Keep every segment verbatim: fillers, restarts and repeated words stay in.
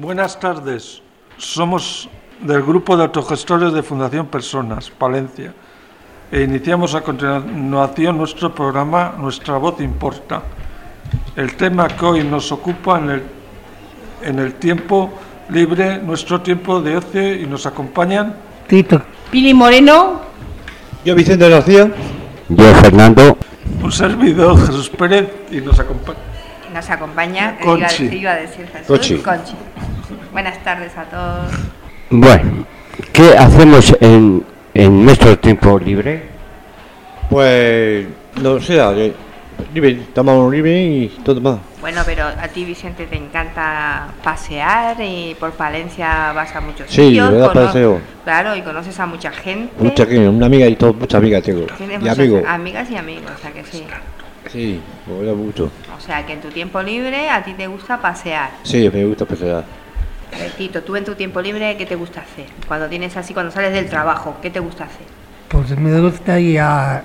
Buenas tardes. Somos del grupo de autogestores de Fundación Personas, Palencia, e iniciamos a continuación nuestro programa Nuestra Voz Importa. El tema que hoy nos ocupa en el, en el tiempo libre, nuestro tiempo de ocio, y nos acompañan Tito, Pili Moreno, yo Vicente García, yo Fernando, un servidor Jesús Pérez, y nos acompaña nos acompaña Conchi. Iba, iba a decir Jesús Conchi. Conchi. Buenas tardes a todos. Bueno, ¿qué hacemos en, en nuestro tiempo libre? pues no sé, eh, libre, estamos libre y todo más. Bueno, pero a ti, Vicente, te encanta pasear y por Palencia vas a muchos Sí, sitios. ¿verdad? cono- Paseo. Claro, y conoces a mucha gente. Mucha que una amiga y todo, muchas amigas tengo. Tienes Y muchas amigos. amigas y amigos, o sea que sí. Sí, me gusta mucho. O sea que en tu tiempo libre a ti te gusta pasear. Sí, me gusta pasear. Eh, Tito, tú en tu tiempo libre, ¿qué te gusta hacer? Cuando tienes así, cuando sales del trabajo, ¿qué te gusta hacer? pues me gusta ir a,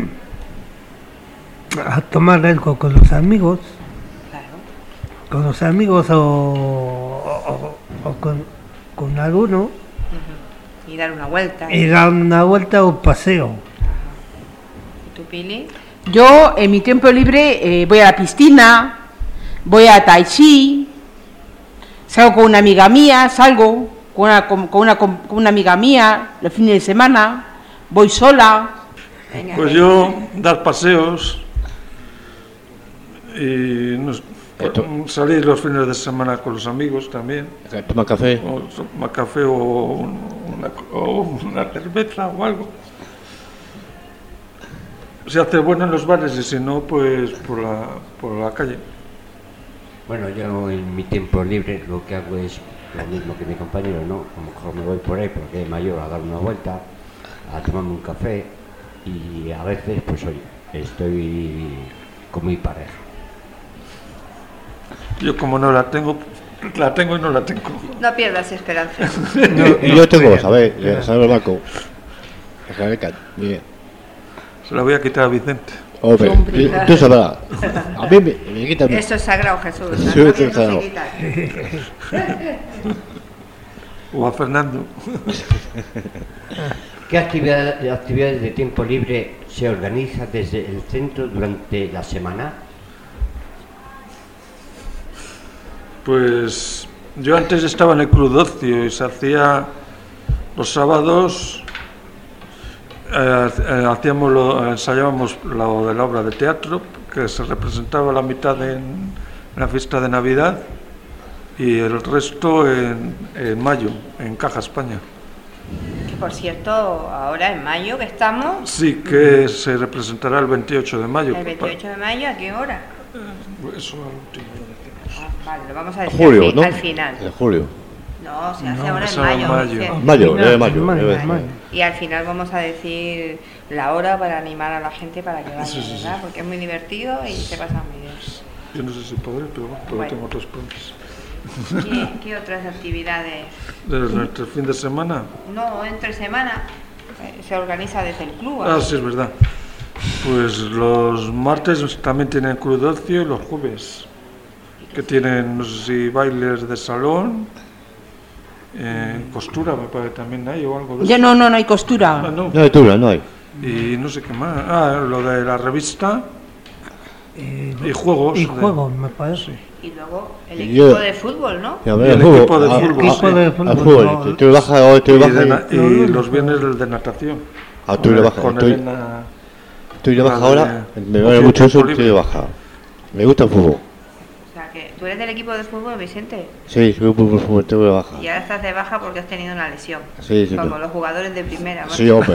a tomar algo con los amigos, Claro. con los amigos o, o- o con, con alguno, Ujú. Y dar una vuelta. y dar una vuelta o paseo. ¿Y tú, Pili? Yo en mi tiempo libre eh, voy a la piscina, voy a Tai Chi, salgo con una amiga mía, salgo con una, con, con una, con una amiga mía los fines de semana, voy sola. Venga, Pues venga. yo dar paseos y nos- Esto. salir los fines de semana con los amigos también, Toma café. o tomar café o un- una, o una cerveza o algo. Se hace bueno en los bares y si no, pues por la, por la calle. Bueno, yo en mi tiempo libre lo que hago es lo mismo que mi compañero, ¿no? A lo mejor me voy por ahí porque es mayor a dar una vuelta, a tomarme un café y a veces, pues oye, estoy con mi pareja. Yo como no la tengo, la tengo y no la tengo. No pierdas esperanza. Y yo tengo, ¿sabes? Ya ¿sabes el banco? Déjame caer. Bien. Se la voy a quitar a Vicente. Hombre, Hombre. tú- tú sabrás. A mí me, me quita. Eso es sagrado, Jesús. Sí, Las eso mafias es no sagrado. se quitan. O a Fernando. ¿Qué actividad- actividades de tiempo libre se organiza desde el centro durante la semana? Pues yo antes estaba en el Club de Ocio y se hacía los sábados, eh, eh, hacíamos lo, ensayábamos lo de la obra de teatro, que se representaba la mitad en, en la fiesta de Navidad y el resto en, en mayo, en Caja España. Que, por cierto, ahora en mayo que estamos, Sí, que se representará el veintiocho de mayo. el veintiocho de mayo, ¿a qué hora? Eso al último lo decimos. Ah, vale, lo vamos a decir Julio, al, fi- ¿no? al final. En julio. No, se hace No, ahora en eso mayo. en mayo. dice. Mayo, Final, ya de mayo. mayo, ya ves. mayo. Y al final vamos a decir la hora para animar a la gente para que vaya, Sí, sí, sí. ¿verdad? Porque es muy divertido y se pasa muy bien. Yo no sé si podré, pero bueno, porque Bueno. tengo otros planes. ¿Qué, qué otras actividades? Desde nuestro fin de semana. No, entre semana eh, se organiza desde el club. Ah, ¿no? sí, es verdad. Pues los martes también tienen Club de Ocio y los jueves, que tienen, no sé si bailes de salón, eh, costura, me parece también hay o algo de Ya eso. no, no, no hay Ah, costura. no. No hay tula, no hay. Y no sé qué más. Ah, lo de la revista Eh, y juegos. y de- juegos, me parece. Y luego el Y yo- equipo de fútbol, ¿no? Y a Y ver, el fútbol, equipo de a- fútbol, a- sí. Equipo de Al fútbol, fútbol, no. tú- tú bajas hoy, tú y, bajas de y- na- y no, no, los no. viernes el de natación. Ah, tú Con- le bajas, Con tú- Elena. tú le bajas la ahora, de- me ocio vale mucho eso, tiempo tú le libre. bajas. Me gusta el fútbol. O sea, que tú eres del equipo de fútbol, Vicente, Sí, soy un fútbol, fútbol, tengo que bajar. y ahora estás de baja porque has tenido una lesión. Sí, sí, Como claro. los jugadores de primera. ¿no? Sí, hombre.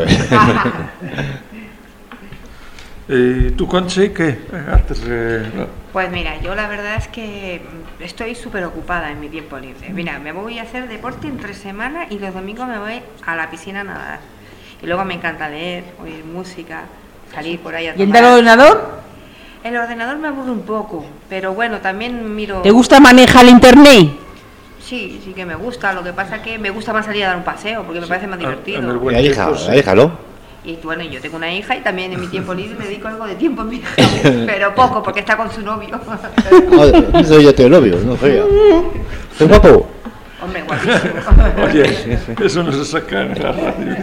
¿Y tú, Conchi, qué haces? Eh, Pues mira, yo la verdad es que estoy súper ocupada en mi tiempo libre. Mira, me voy a hacer deporte entre semana y los domingos me voy a la piscina a nadar. Y luego me encanta leer, oír música, salir por ahí a ¿Y el tomar- del ordenador? El ordenador me aburre un poco, pero bueno, también miro... ¿Te gusta manejar el internet? Sí, sí que me gusta. Lo que pasa que me gusta más salir a dar un paseo porque me parece más en el divertido. buen La hija, tiempo, sí. la hija, ¿no? Y bueno, yo tengo una hija y también en mi tiempo libre me dedico algo de tiempo a mi hija, pero poco porque está con su novio. Ah, eso ya tengo novio, no fea. ¿Es guapo? Hombre, guapísimo. Oye, eso no se saca en la radio.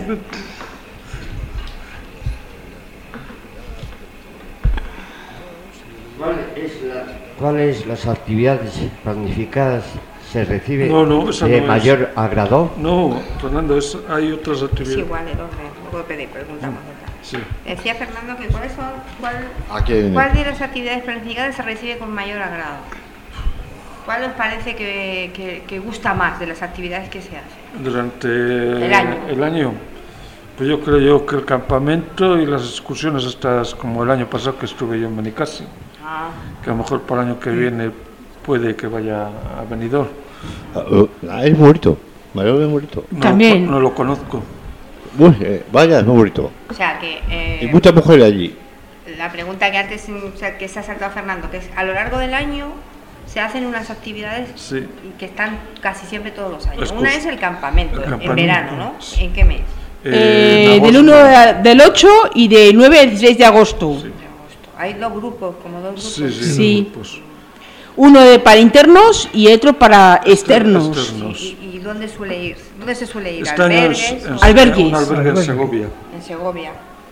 ¿Cuál es la, ¿Cuáles las actividades planificadas se recibe No, no, esa de no es. mayor agrado? No, Fernando, es, hay otras Es actividades. igual el orden, no puedo pedir, preguntamos. ¿verdad? Sí. Decía Fernando que cuáles son, cuál, Aquí hay una. cuál de las actividades planificadas se recibe con mayor agrado. ¿Cuál os parece que, que, que gusta más de las actividades que se hacen? Durante El año. el año, pues yo creo yo que el campamento y las excursiones estas, como el año pasado que estuve yo en Benicassim, Ah, que a lo mejor para el año que viene puede que vaya a Benidorm. Ah, oh, ah, es bonito. Mayor es bonito. No, También. No lo conozco. Uy, eh, vaya, es muy bonito. o sea que Y eh, muchas mujeres allí. la pregunta que antes o sea, que se ha saltado Fernando, que es a lo largo del año se hacen unas actividades Sí. que están casi siempre todos los años. Excurs- Una es el campamento, el en campamento, verano, ¿no? sí. ¿En qué mes? Eh, en del agosto. uno del ocho y de nueve al dieciséis de agosto. Sí. De agosto. Hay dos grupos, como dos grupos. Sí, sí, Sí. pues, Uno de para internos y otro para externos. externos. ¿Y, y dónde suele ir? ¿Dónde se suele ir? Este año ¿Albergues? es en, o- Albergues. un albergue en Albergues. Segovia, En Segovia.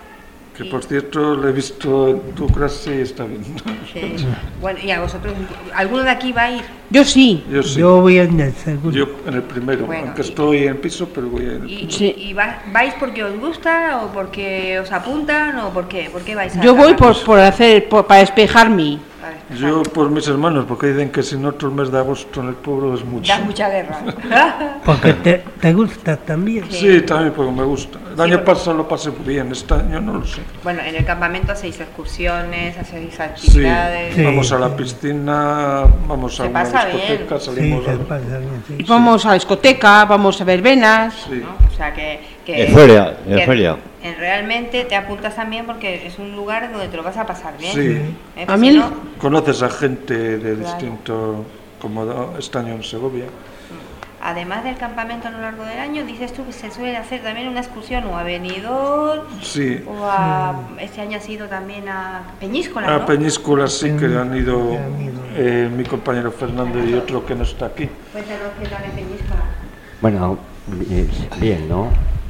que Y- por cierto lo he visto en tu clase y está bien. Sí. Bueno, y a vosotros, ¿alguno de aquí va a ir? Yo sí. Yo sí, Yo voy en el segundo. yo en el primero, Bueno, aunque y- estoy en piso, pero voy a ir. ¿Y, Sí. y va- vais porque os gusta o porque os apuntan o por qué? ¿Por qué vais a Yo voy por, campamentos? por hacer, por- para despejarme. Vale, Yo vale. por mis hermanos, porque dicen que si no todo el mes de agosto en el pueblo es mucho. Da mucha guerra. Porque te, te gusta también. Sí. Sí, también porque me gusta. El Sí, año porque- pasado lo pasé muy bien, este año no lo sé. Bueno, en el campamento hacéis excursiones, hacéis actividades. Sí. Vamos a la piscina, vamos a Se una pasa discoteca, bien. Sí, salimos se a... pasa bien, sí. Y vamos a la discoteca, vamos a ver venas. Sí. ¿no? O sea que, que, En feria, en que feria. en realmente te apuntas también porque es un lugar donde te lo vas a pasar bien. Sí. ¿Eh? A Pues mí si el- no, Conoces a gente de Claro. distinto, como da- este año en Segovia. además del campamento a lo largo del año, dices tú que se suele hacer también una excursión o a Benidorm Sí, o a... Este año ha sido también a Peñíscola, a ¿no? Peñíscola sí que han ido Han ido. eh, mi compañero Fernando y otro que no está aquí. Cuéntanos qué tal en Peñíscola. Bueno, es bien, ¿no?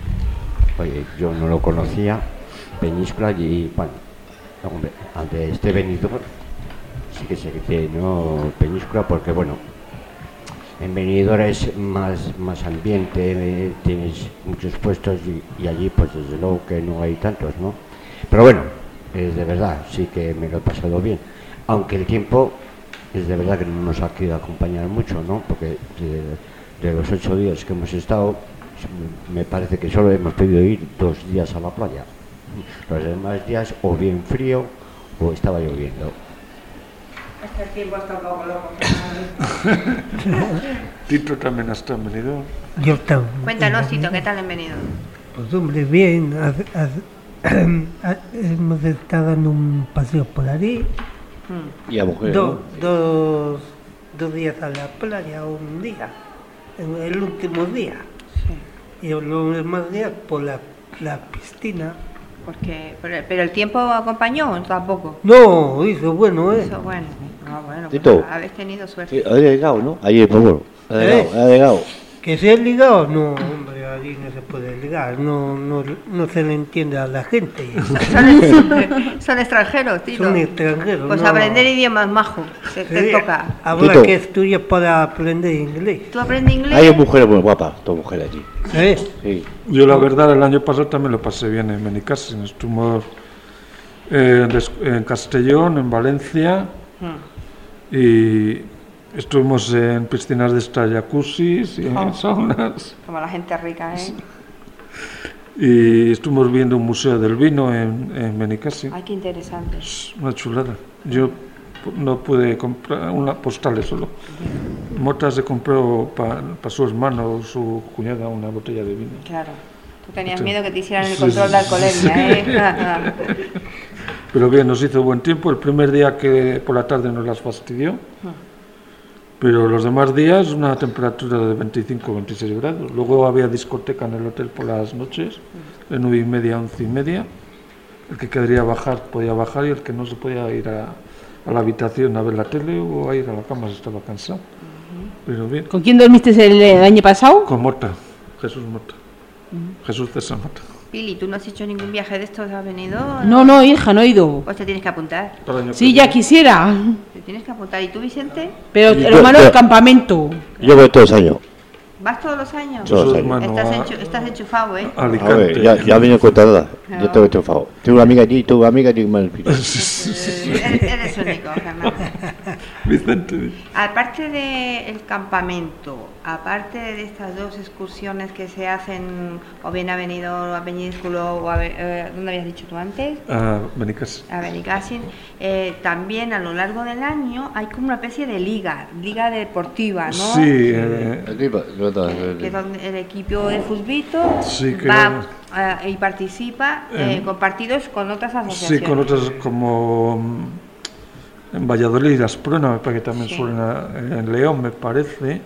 Oye, yo no lo conocía, Peñíscola, y bueno, hombre, ante este Benidorm sí que sé que no Peñíscola, porque bueno, en Benidorm es más, más ambiente, eh, tienes muchos puestos y, y allí pues desde luego que no hay tantos, ¿no? Pero bueno, es de verdad, sí que me lo he pasado bien, aunque el tiempo es de verdad que no nos ha querido acompañar mucho, ¿no? Porque de, de los ocho días que hemos estado, me parece que solo hemos podido ir dos días a la playa. Los demás días o bien frío o estaba lloviendo. Este tiempo está un poco loco. Tito también ha estado en Benidorm. Yo también. Cuéntanos, Tito, ¿qué tal en Benidorm? Pues hombre, bien. hace- hace- ha- hemos estado dando un paseo por allí. Mm. Y a mujeres, Do- ¿no? dos, dos días a la playa, un día. En el último día. Y los demás días por la, la piscina. Porque, pero, pero el tiempo acompañó o tampoco. No, hizo bueno, ¿eh? Eso, bueno. Ah, bueno, pues Tito. habéis tenido suerte. Sí, ha llegado, ¿no? Ayer, por favor. Ha ¿Eh? llegado, ha llegado. ¿Que se ha ligado? No, hombre, allí no se puede ligar. No, no, no se le entiende a la gente. Son, son extranjeros, Tito. Son extranjeros. Pues no. aprender idiomas majo, te, te Sí, toca. habrá Tito. que estudiar para aprender inglés. ¿Tú aprendes inglés? Hay mujeres muy guapas, dos mujeres allí. ¿Eh? Sí. Yo la verdad el año pasado también lo pasé bien en Benicassim. Estuvimos eh, des- en Castellón, en Valencia Mm. y estuvimos en piscinas de estas jacuzzis y en Oh. saunas. Como la gente rica, ¿eh? Y estuvimos viendo un museo del vino en, en Benicassim. Ay, qué interesante. Es una chulada. Yo pu- no pude comprar una postales solo. Mota se compró para su hermano, su cuñada, una botella de vino. Claro. Tú tenías Sí. miedo que te hicieran el Sí, control sí, de sí, alcoholemia, ¿eh? Pero bien, nos hizo buen tiempo. El primer día que por la tarde nos las fastidió. Pero los demás días una temperatura de veinticinco o veintiséis grados. Luego había discoteca en el hotel por las noches, de nueve y media a once y media. El que quería bajar podía bajar y el que no se podía ir a, a la habitación a ver la tele o a ir a la cama si estaba cansado. pero bien. ¿Con quién dormiste el, el año pasado? Con Mota, Jesús Mota. Jesús César Mota. Pili, ¿tú no has hecho ningún viaje de estos? ¿Has venido? No, no, hija, no he ido. Pues te tienes que apuntar. Para el año Sí, que ya viene. quisiera. Te tienes que apuntar. ¿Y tú, Vicente? Pero Sí, lo yo- malo es yo- el campamento. Yo voy todos los años. ¿Vas todos los años? Todos los Jesús años. Mano, Estás, a- enchu- estás enchufado, ¿eh? a A Alicante. ver, ya, ya vine cuenta nada. No. Yo tengo enchufado. Tengo una amiga allí, tengo una amiga allí. Mal. Eh, eres, eres único, Fernando. Vicente. Aparte del campamento, aparte de estas dos excursiones que se hacen, o bien a Benidorm, o a Peñísculo, o a... Be- eh, ¿dónde habías dicho tú antes? A Benicas. A Benicàssim, eh, también a lo largo del año hay como una especie de liga, liga deportiva, ¿no? Sí, eh, Que es donde el equipo de Fusbito Sí, que va era- eh, y participa eh, Eh, con partidos con otras sí, asociaciones. con otras como mm, en Valladolid y Asprona, me parece que también Sí. suelen a- en León, me parece.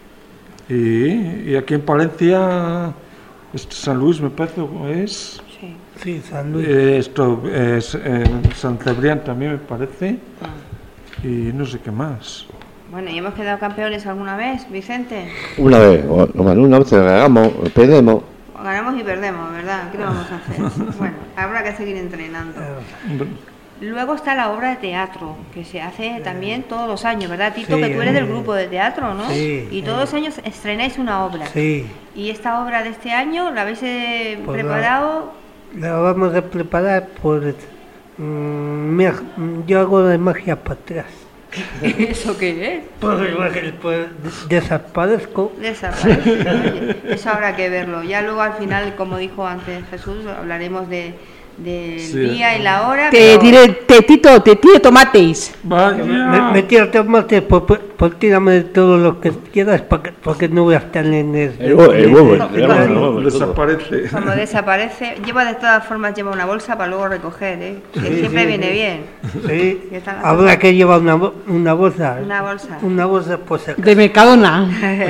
Y, y aquí en Palencia, este San Luis, me parece, es. Sí. Sí, San Luis. Eh, esto es en San Cebrián también, me parece. Ah. Y no sé qué más. Bueno, ¿y hemos quedado campeones alguna vez, Vicente? Una vez, o- o bueno, una vez ganamos, perdemos. Ganamos y perdemos, ¿verdad? ¿Qué le vamos a hacer? Bueno, habrá que seguir entrenando. Luego está la obra de teatro, que se hace también todos los años, ¿verdad, Tito? Sí, Que tú eres del eh. grupo de teatro, ¿no? Sí, Y sí. todos los años estrenáis una obra. Sí, ¿Y esta obra de este año la habéis eh, Pues la- preparado? la vamos a preparar por... mm, mag- yo hago de magia para atrás. ¿Eso qué es? Pues, pues, desaparezco. Desaparece. Oye, eso habrá que verlo. Ya luego al final, como dijo antes Jesús, hablaremos de, del Sí. día y la hora. Te pero- tiré, te tito, te tiro tomates. Vaya. Me, me tira tomate, pues, pues, pues tírame de todo lo que quieras porque, porque no voy a estar en el... El huevo, el huevo, en el huevo, el huevo, todo. Desaparece. Como desaparece, lleva de todas formas lleva una bolsa para luego recoger, ¿eh? Que Sí, siempre sí, viene sí. bien. Sí, ¿Qué tal? habrá que llevar una, bo- una bolsa. Una bolsa. Una bolsa, pues acá. De Mercadona.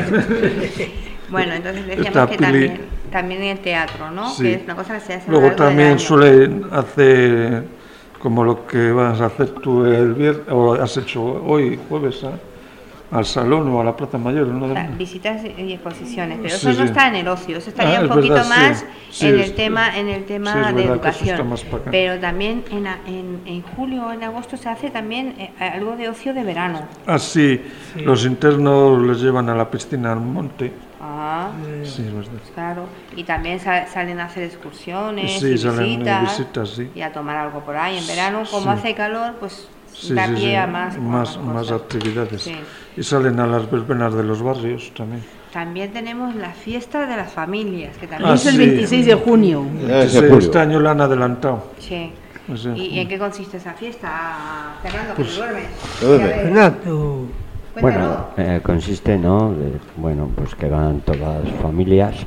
Bueno, entonces decíamos Esta que peli- también, también el teatro, ¿no? Sí. Que es una cosa que se hace a lo Luego largo del también año. suele hacer como lo que vas a hacer tú el viernes, o has hecho hoy, jueves, ¿ah? Al salón o a la Plaza Mayor. ¿no? O sea, visitas y exposiciones, pero Sí, eso no sí. está en el ocio, eso estaría Ah, un es poquito verdad, sí. más Sí, en es- el tema, en el tema sí, es de verdad que eso educación. está más para acá. Pero también en, a- en, en julio o en agosto se hace también eh, algo de ocio de verano. Así, los internos les llevan a la piscina al monte. Ah, Sí, es verdad. claro. Y también sa- salen a hacer excursiones Sí, y salen de visitas, visitas, sí. y a tomar algo por ahí. En verano, como Sí. hace calor, pues Sí, da sí, pie sí, a más, más, a más cosas. actividades. Sí. Y salen a las verbenas de los barrios también. También tenemos la fiesta de las familias, que también Ah, Es el sí. veintiséis de junio. Ese Este, julio. este año la han adelantado. Sí. O sea, ¿Y en qué consiste esa fiesta, Fernando? Que Pues, duermes. duerme. Ya ves. Fernando, Bueno, Cuéntalo. eh, consiste, ¿no? de- bueno, pues que van todas las familias,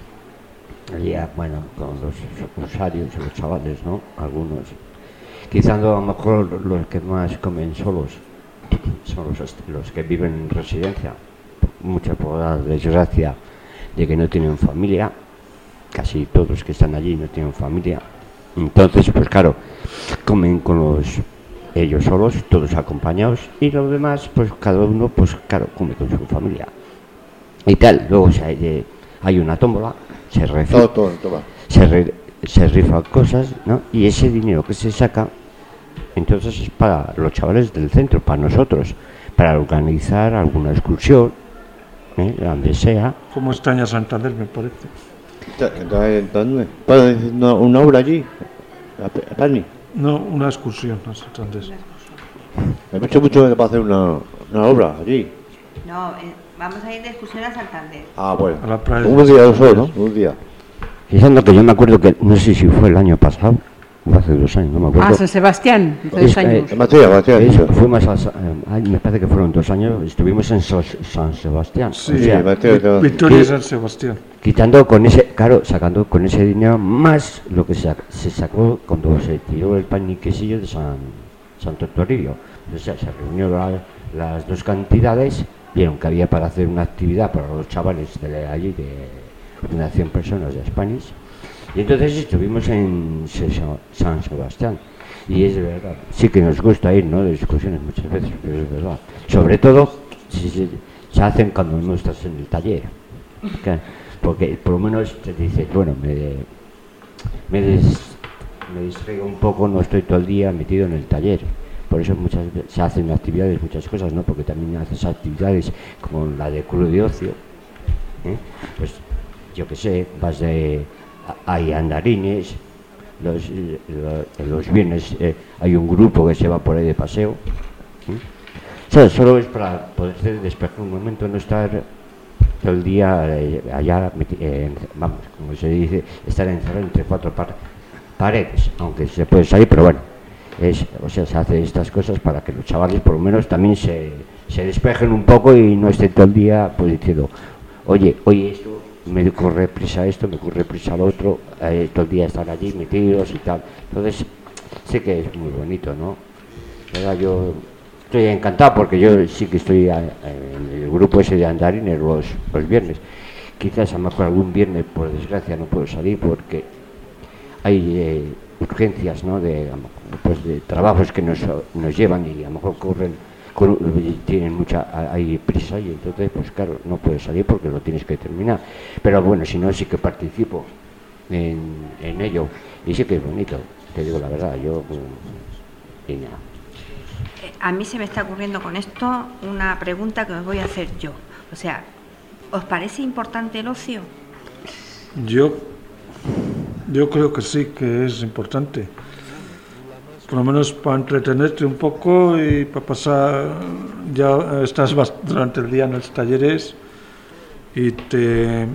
ya, bueno, con los usuarios, los chavales, ¿no? Algunos. Quizá a lo mejor los que más comen solos son los, est- los que viven en residencia. Mucha por la desgracia de que no tienen familia. Casi todos que están allí no tienen familia. Entonces, pues claro, comen con los ellos solos, todos acompañados, y los demás, pues cada uno, pues claro, come con su familia. Y tal, luego se hay, de- hay una tómbola, se, refi- Todo, todo, toma. se, re- se rifan cosas, ¿no? Y ese dinero que se saca, entonces es para los chavales del centro, para nosotros, para organizar alguna excursión, ¿eh? Donde sea. como extraña Santander, me parece. Entonces, ¿puedo decir una, una obra allí? A Pe- a Pani. No, una excursión a Santander. Me mucho mucho para hacer una, una obra allí. No, eh, vamos a ir de excursión a Santander. Ah, bueno. A la playa. Un día solo, ¿no? Un día. Fíjate que yo me acuerdo que, no sé si fue el año pasado, o hace dos años, no me acuerdo. Ah, San Sebastián, hace Es- dos años. eh, Matías, Matías, Eso, eso. fuimos a, Sa- eh, ay, me parece que fueron dos años, estuvimos en Sos- San Sebastián. Sí, O sea, Sí, Matías, Vi- Victoria y San Sebastián. quitando con ese, claro, sacando con ese dinero más lo que se, sac- se sacó cuando se tiró el paniquesillo de San Santo Toribio. O sea, se reunió la- las dos cantidades, vieron que había para hacer una actividad para los chavales de allí, de unas cien personas de Spanish, y entonces estuvimos en Se- San Sebastián. Y es verdad, sí que nos gusta ir, ¿no? De excursiones muchas veces, pero es verdad. Sobre todo si se, se hacen cuando no estás en el taller. ¿Okay? Porque por lo menos te dices, bueno, me, me, des, me distraigo un poco, no estoy todo el día metido en el taller. Por eso muchas veces se hacen actividades, muchas cosas, ¿no? Porque también haces actividades como la de club de ocio, ¿eh? Pues yo qué sé, vas de... hay andarines, los, los, los viernes eh, hay un grupo que se va por ahí de paseo. ¿eh? O sea, solo es para poder despejar un momento, no estar todo el día eh, allá, eh, vamos, como se dice, estar encerrado entre cuatro par paredes, aunque se puede salir, pero bueno. Es, o sea, se hace estas cosas para que los chavales por lo menos también se, se despejen un poco y no estén todo el día pues diciendo, oye, oye, esto, me corre prisa esto, me corre prisa lo otro, eh, todo el día están allí metidos y tal. Entonces, sí que es muy bonito, ¿no? ¿Verdad? Yo estoy encantado porque yo sí que estoy a, en el grupo ese de andarines los, los viernes. Quizás a lo mejor algún viernes, por desgracia, no puedo salir porque hay... Eh, urgencias, ¿no? De, pues, de trabajos que nos, nos llevan y a lo mejor corren, corren, tienen mucha, hay prisa y entonces pues claro, no puedes salir porque lo tienes que terminar, pero bueno, si no sí que participo en, en ello y sí que es bonito, te digo la verdad, yo y nada. A mí se me está ocurriendo con esto una pregunta que me voy a hacer yo, o sea, ¿os parece importante el ocio? Yo Yo creo que sí, que es importante. Por lo menos para entretenerte un poco y para pasar, ya estás durante el día en los talleres y te,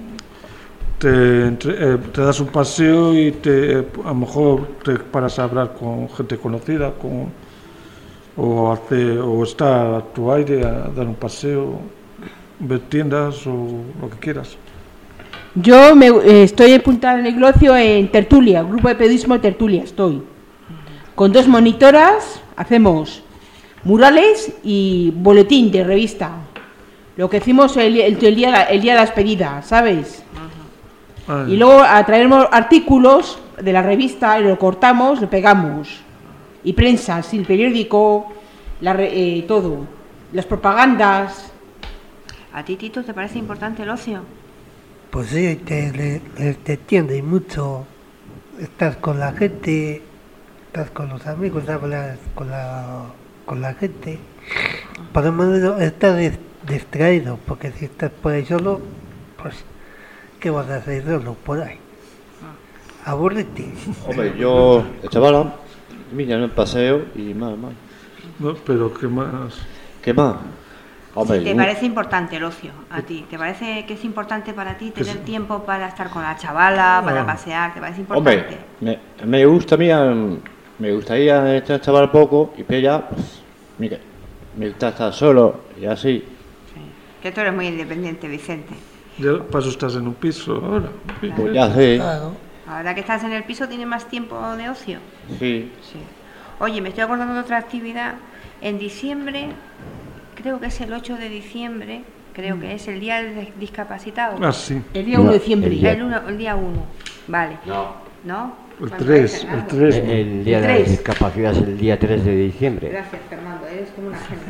te, te, te das un paseo y te, a lo mejor te paras a hablar con gente conocida con, o, hace, o estar a tu aire a dar un paseo, ver tiendas o lo que quieras. Yo me, eh, estoy apuntada en el negocio en Tertulia, grupo de periodismo Tertulia, estoy. Con dos monitoras hacemos murales y boletín de revista. Lo que hicimos el, el, el, día, el día de la despedida, ¿sabes? Uh-huh. Y luego traemos artículos de la revista y lo cortamos, lo pegamos. Y prensa, sí, el periódico, la, eh, todo. Las propagandas. ¿A ti, Tito, te parece importante el ocio? Pues sí, te, te, te entiende mucho, estás con la gente, estás con los amigos, hablas con la, con la gente, por lo menos estás des, distraído, porque si estás por ahí solo, pues, ¿qué vas a hacer solo por ahí? Aburrete. Hombre, yo, chavala, mira, en el paseo y más, más. No, pero ¿qué más? ¿Qué más? Hombre, ¿te parece importante el ocio a ti? ¿Te parece que es importante para ti tener es... tiempo para estar con la chavala, para no. pasear? ¿Te parece importante? Hombre, me, me gusta a mí, me gustaría estar chaval poco y pero ya, pues, mira, me gusta estar solo y así. Sí. Que tú eres muy independiente, Vicente. Ya paso estás en un piso ahora. Claro. Pues ya sé. Claro. Ahora que estás en el piso, ¿tienes más tiempo de ocio? Sí. Sí. Oye, me estoy acordando de otra actividad. En diciembre... Creo que es el ocho de diciembre, creo que es el día del discapacitado. Ah, sí. El día uno de diciembre. El, el, uno, el día uno, vale. No. ¿No? El tres, el tres. El, el día el de la discapacidad es el día tres de diciembre. Gracias, Fernando, eres como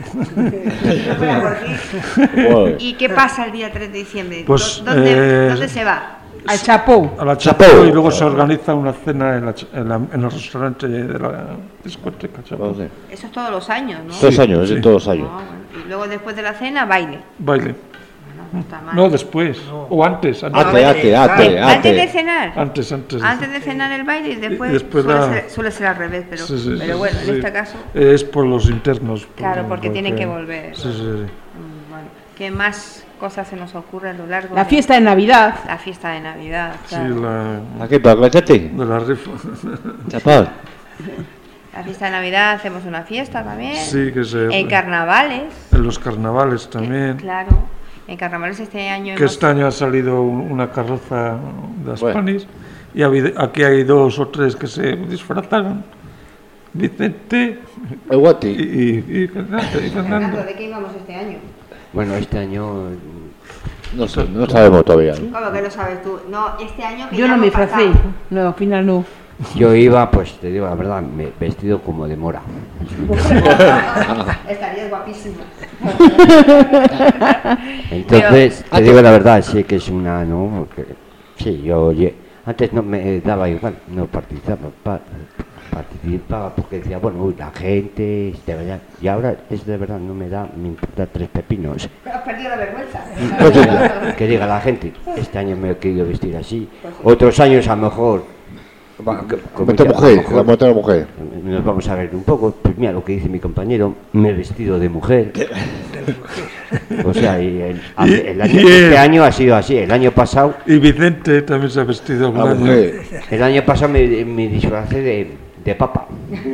una genio. ¿Y qué pasa el día tres de diciembre? Pues, ¿Dónde, eh, ¿Dónde se va? Al Chapó. A la Chapó, Chapó. Y luego se organiza una cena en, la, en, la, en el restaurante de la discoteca Chapó. Eso es todos los años, ¿no? Todos los años, sí. Es todos los años. No, bueno. Y luego después de la cena, baile. Baile. Bueno, no está mal. No, después. No. O antes. Antes. Ate, ate, ate, ate. Antes de cenar. Antes, antes. Antes de cenar el baile y después, y después suele, la... ser, suele ser al revés, pero, sí, sí, pero bueno, sí, en este caso... Es por los internos. Por, claro, porque, porque tienen que volver. Sí, sí, sí. Bueno, ¿qué más cosas se nos ocurre a lo largo? La de... fiesta de Navidad. La fiesta de Navidad, claro. Sí, la... ¿A qué? ¿Para cachete? De la rifa. Chapal. La fiesta de Navidad hacemos una fiesta también. Sí, que se... En carnavales. En los carnavales también. Que, claro. En carnavales este año... Que hemos... este año ha salido una carroza de las bueno. Panis y ha habido, aquí hay dos o tres que se disfrazaron. Vicente el Guati y, y, y, Fernando, y Fernando. ¿De qué íbamos este año? Bueno, este año... No, sé, no sabemos todavía. ¿Cómo que no sabes tú? No, este año que yo ya no me pasado. disfracé. No, al final no. Yo iba, pues te digo la verdad, me- vestido como de mora. Estarías guapísimo. Entonces, te digo la verdad, sí que es una, ¿no? Porque, sí, yo oye, antes no me daba igual, no participaba, pa- participaba porque decía, bueno, uy, la gente, este, vaya, y ahora es de verdad, no me da, me importa tres pepinos. Has perdido la vergüenza. Entonces, que diga la gente, este año me he querido vestir así, otros años a lo mejor, Va, como Muerte ya, a lo mujer, mejor, la muerte de la mujer. nos vamos a ver un poco, pues mira lo que dice mi compañero, me he vestido de mujer. O sea, y el, hace- el año, Y- y el- este año ha sido así, el año pasado, Y Vicente también se ha vestido algún La año. mujer. el año pasado me, me disfracé de, de papa.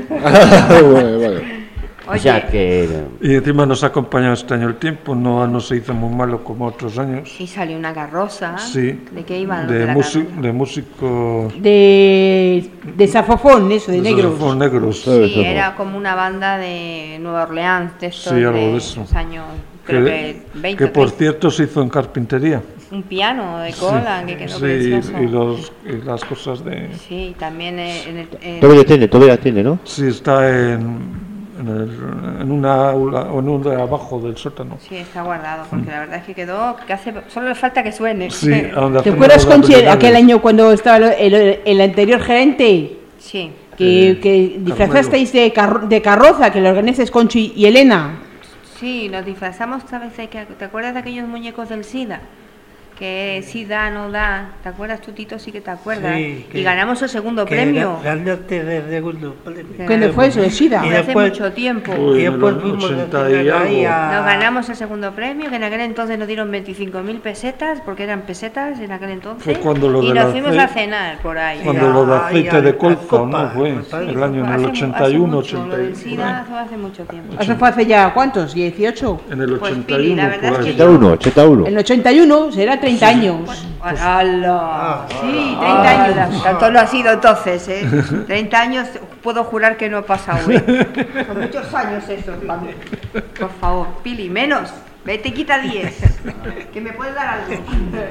Vale, vale. O sea que, Y encima nos ha acompañado este año el tiempo, no no se hizo muy malo como otros años. Y salió una carroza. Sí. ¿De qué iban los De, de la músi- carroza? de músicos De, de safofón, eso, de de negros. esos negros. Sí. Sí, era como una banda de Nueva Orleans, de estos Sí, algo de de eso. los años, creo que Que, veinte, que por treinta. cierto se hizo en carpintería. Un piano de cola que quedó Sí, precioso. y, los, y las cosas de... Sí, también eh, en el... en- Todavía tiene, todavía tiene, ¿no? Sí, está en, en, el- en una aula o en un de abajo del sótano. Sí, está guardado, porque la verdad es que quedó, que hace, solo le falta que suene. Sí, a donde ¿Te hacemos acuerdas, las Conchi, habilidades. aquel año cuando estaba lo- el, el anterior gerente? Sí, Que, Eh, que disfrazasteis de, carro- de carroza, que lo organizáis Conchi y Elena. sí, nos disfrazamos, ¿sabes? de que- ¿Te acuerdas de aquellos muñecos del SIDA? Que sí da, no da. ¿Te acuerdas tú, Tito? Sí que te acuerdas. Sí, que- y ganamos el segundo Que premio. ga- Ganaste de segundo premio. ¿Cuándo fue eso? ¿El SIDA? Y Hace después- mucho tiempo. Uy, Y en después los fuimos ochenta a y cenar ahí algo. a- Nos ganamos el segundo premio, que en aquel entonces nos dieron veinticinco mil pesetas, porque eran pesetas en aquel entonces. Fue cuando lo y de nos la fuimos ce- a cenar por ahí. Cuando Ya, lo de ya, aceite de ya, colza, copa, ¿no? Fue me parece. el año en Hace el mu- ochenta y hace uno, mucho, ochenta Lo y del uno. SIDA fue hace mucho tiempo. ¿Eso fue hace ya cuántos? ¿dieciocho? En el Pues, ochenta Pili, y la uno, verdad por es ahí. que ochenta y uno, ochenta y uno. En el ochenta y uno será treinta años. ¡Hala! Sí, treinta años. Tanto no ha sido entonces, ¿eh? treinta años puedo jurar que no ha pasado, ¿eh? Son muchos años eso, vamos. Por favor, Pili, menos. Vete, quita diez. Que me puedes dar algo.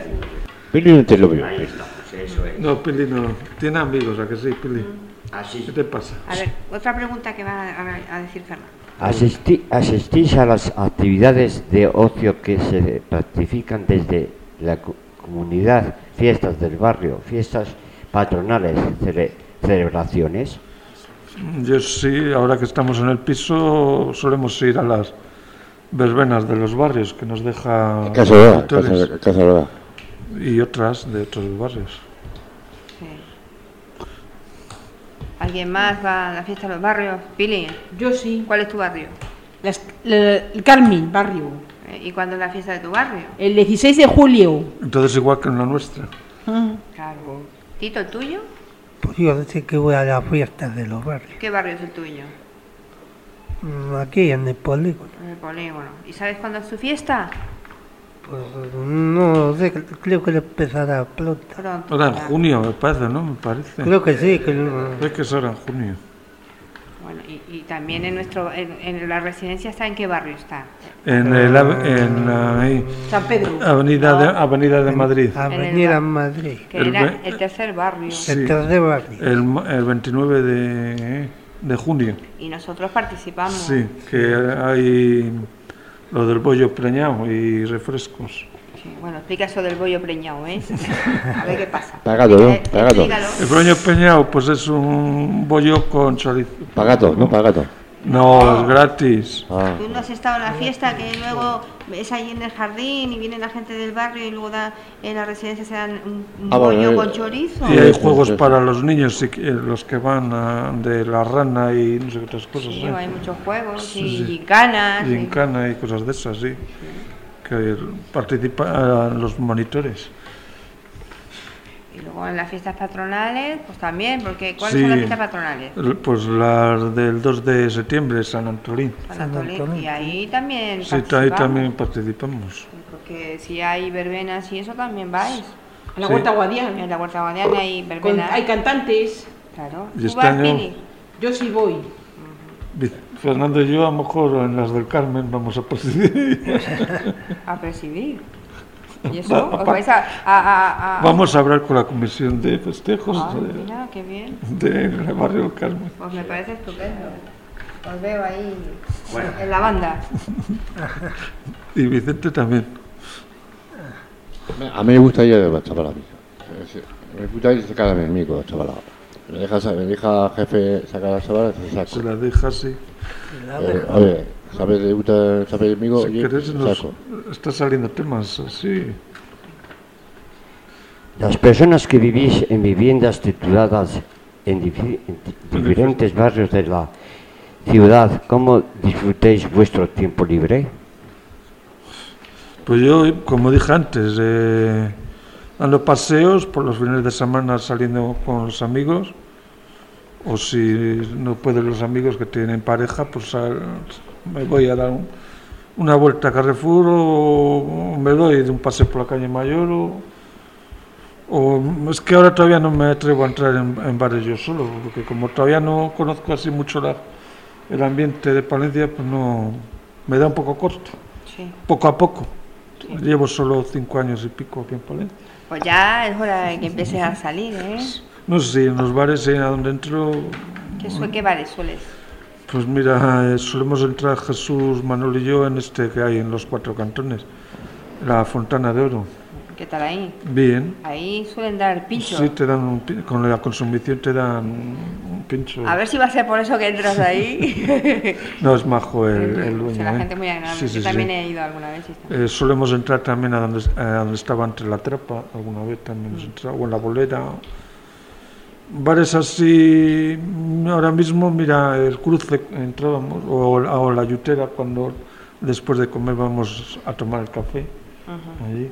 Pili no te lo vio. No, Pili no. Tiene amigos, ¿a que sí, Pili? ¿Qué te pasa? A ver, otra pregunta que va a, a decir Fernando. asisti- asistís a las actividades de ocio que se practican desde la co- comunidad, fiestas del barrio, fiestas patronales, cele- celebraciones. Yo sí, ahora que estamos en el piso, solemos ir a las verbenas de los barrios que nos deja Casa de los hoteles, Casa Casa de y otras de otros barrios. Sí. ¿Alguien más va a la fiesta de los barrios? Pili, Yo sí. ¿cuál es tu barrio? Las- la- el Carmen, barrio. Eh, ¿Y cuándo es la fiesta de tu barrio? El dieciséis de julio. Entonces igual que en la nuestra. Ah. Claro. ¿Tito, el tuyo? Pues yo sé que voy a las fiestas de los barrios. ¿Qué barrio es el tuyo? Mm, Aquí en el polígono. En el polígono. ¿Y sabes cuándo es su fiesta? Pues no sé, creo que empezará pronto. Pronto. Ahora en ya. junio, me parece, ¿no? Me parece. Creo que sí, que no- Es que es ahora en junio. Bueno, y, y también en nuestro, en, en la residencia está, ¿en qué barrio está? En, el, av- en ahí, San Pedro. Avenida, de, Avenida de Madrid. Avenida bar- Madrid. Que El era ve- el tercer barrio. Sí. El tercer barrio. El, ma- el veintinueve de, de junio. Y nosotros participamos. Sí, que hay lo del bollo preñado y refrescos. Sí, bueno, explica eso del bollo preñado, ¿eh? A ver qué pasa. Pagato, ¿no? Eh, Pagato. explícalo. El bollo preñado, pues es un bollo con chorizo. Pagato, no pagato. No, es gratis. Ah. Tú no has estado en la fiesta que luego ves ahí en el jardín y viene la gente del barrio y luego da, en la residencia se dan un, un Ah, bueno, bollo eh, con chorizo. Y hay sí, juegos sí. para los niños, sí que- los que van a- de la rana y no sé qué otras cosas. Sí, ¿eh? hay muchos juegos Sí, y sí. gincanas. y- Gincana y cosas de esas, sí. Que participan los monitores. Y luego en las fiestas patronales, pues también, porque ¿cuáles Sí. son las fiestas patronales? El- Pues las del dos de septiembre, San Antolín. San San Antolín. Antolín. Y ahí también Sí, ahí participamos. también participamos. Porque si hay verbenas y eso también vais. A la Sí. Huerta En Guadiana. la Huerta Guadiana hay Con- verbenas. hay cantantes. Claro. Y ¿Tú este vas, año- Pili? Yo sí voy. Dice, Fernando y yo a lo mejor en las del Carmen vamos a presidir. A presidir. ¿Y eso? ¿Os vais a, a, a, a- Vamos a hablar con la comisión de festejos Ah, de, mira, qué bien. del barrio del Carmen. Pues me parece estupendo. Os veo ahí en la banda. Y Vicente también. A mí me gusta ir a chaval. Me gusta ir a sacar a mi amigo, chaval. Me deja, me deja jefe sacar a la chavala, se Se saco. la deja así. Eh, a ver, ¿sabes de gusta saber amigo? Si Oye, querés, nos, saco. está saliendo temas así. Las personas que vivís en viviendas tituladas en, difi- en di- diferentes barrios de la ciudad, ¿cómo disfrutáis vuestro tiempo libre? Pues yo, como dije antes, eh, dando paseos por los fines de semana saliendo con los amigos, o si no pueden los amigos que tienen pareja, pues sal- me voy a dar un- una vuelta a Carrefour o me doy de un paseo por la calle Mayor o, o es que ahora todavía no me atrevo a entrar en, en bares yo solo, porque como todavía no conozco así mucho la- el ambiente de Palencia, pues no, me da un poco corto, Sí. poco a poco. Llevo solo cinco años y pico aquí en Palencia. Pues ya es hora de que empieces a salir, ¿eh? No sé si en los bares eh, a donde entro, ¿Qué, su- qué bares sueles? pues mira, eh, solemos entrar Jesús, Manuel y yo en este que hay en los cuatro cantones, la Fontana de Oro. ¿Qué tal ahí? Bien, Ahí suelen dar pincho. sí te dan un, pi- con la consumición te dan un pincho. A ver si va a ser por eso que entras ahí. No, es majo el, el O dueño. sea, la ¿eh? gente muy agradable. Sí, sí, Yo sí. también he ido alguna vez. y está. Eh, solemos entrar también a donde, a donde estaba antes la trapa, alguna vez también hemos entrado, o en la bolera. Bares así, ahora mismo, mira, el cruce entrábamos, o, la- o la yutera cuando después de comer vamos a tomar el café, Ujú. allí.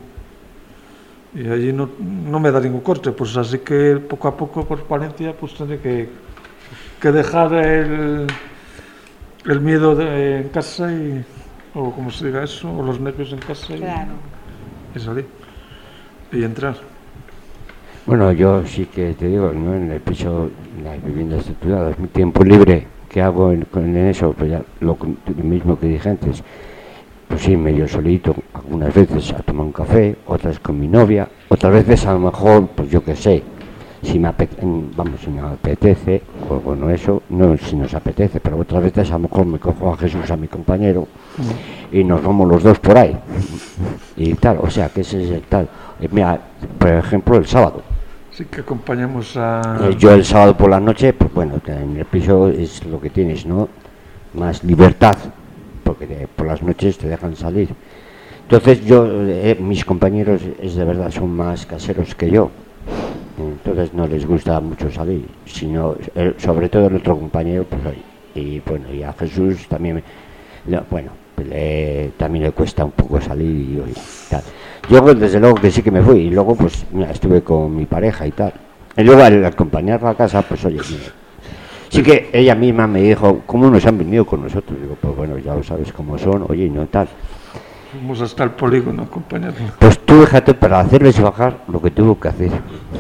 Y allí no, no me da ningún corte, pues así que poco a poco por Palencia pues tendré que, que dejar el, el miedo de, en casa y, o como se diga eso, o los nervios en casa y, Claro. y salir y entrar. Bueno, yo sí que te digo, ¿no? En el piso, en las viviendas tituladas, mi tiempo libre, ¿qué hago en, con- en eso? Pues ya lo, que- lo mismo que dije antes. Pues sí, medio solito, algunas veces a tomar un café, otras con mi novia, otras veces a lo mejor, pues yo qué sé, si me apetece, vamos, si me apetece, o bueno, eso, no si nos apetece, pero otras veces a lo mejor me cojo a Jesús, a mi compañero, y nos vamos los dos por ahí, y tal, o sea, que ese es el tal. Eh, Mira, por ejemplo, el sábado. Así que acompañamos a... Eh, Yo el sábado por la noche, pues bueno, que en el piso es lo que tienes, ¿no? Más libertad, porque de- por las noches te dejan salir. Entonces yo, eh, mis compañeros es de verdad son más caseros que yo, entonces no les gusta mucho salir, sino el- sobre todo el otro compañero, pues oye, y bueno, y a Jesús también, le- bueno, le- también le cuesta un poco salir y oye, tal. Yo pues, desde luego que sí que me fui y luego pues mira, estuve con mi pareja y tal. Y luego al acompañarla a casa, pues oye, mira, sí que ella misma me dijo, ¿cómo nos han venido con nosotros? Digo, pues bueno, ya lo sabes cómo son, oye, y no tal. Vamos hasta el polígono a acompañarlo. Pues tú fíjate, para hacerles bajar lo que tuvo que hacer.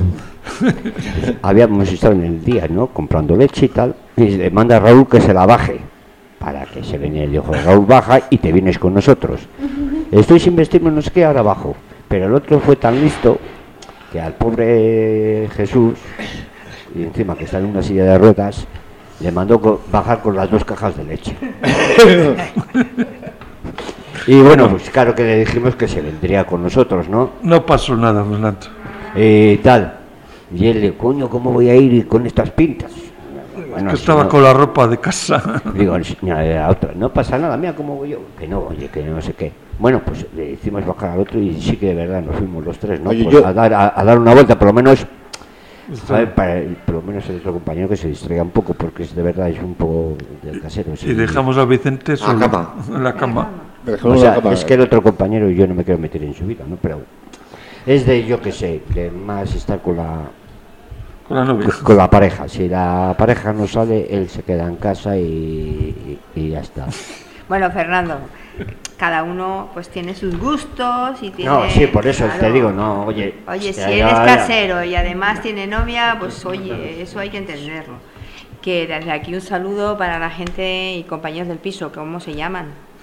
Habíamos estado en el día, ¿no? Comprando leche y tal, y le manda a Raúl que se la baje, para que se venía el dijo, Raúl baja y te vienes con nosotros. Estoy sin vestirme, no sé qué, ahora bajo. Pero el otro fue tan listo que al pobre Jesús, y encima que está en una silla de ruedas, le mandó co- bajar con las dos cajas de leche. Y bueno, pues claro que le dijimos que se vendría con nosotros, ¿no? No pasó nada, Fernando. Eh, tal. Y él le, coño, ¿cómo voy a ir con estas pintas? Bueno, que si estaba no- con la ropa de casa. Digo, mira, la otra, no pasa nada, mira cómo voy yo. Que no, oye, que no sé qué. Bueno, pues le hicimos bajar al otro y sí que de verdad nos fuimos los tres, ¿no? Oye, Pues yo- a, dar, a, a dar una vuelta, por lo menos, ¿sabe? Para el- por lo menos el otro compañero que se distraiga un poco, porque es de verdad es un poco del casero. sí. Y dejamos a Vicente solo cama. en la cama. Me O dejó sea, la cama. es que el otro compañero yo no me quiero meter en su vida, ¿no? Pero es de, yo qué sé, de más estar con la Con la novia. con la pareja. Si la pareja no sale, él se queda en casa y, y, y ya está. Bueno, Fernando, cada uno pues tiene sus gustos y tiene... No, sí, por eso claro. te digo, no, oye. Oye, si ya, él ya, es ya. casero y además tiene novia, pues oye, eso hay que entenderlo. Que desde aquí un saludo para la gente y compañeros del piso, ¿cómo se llaman?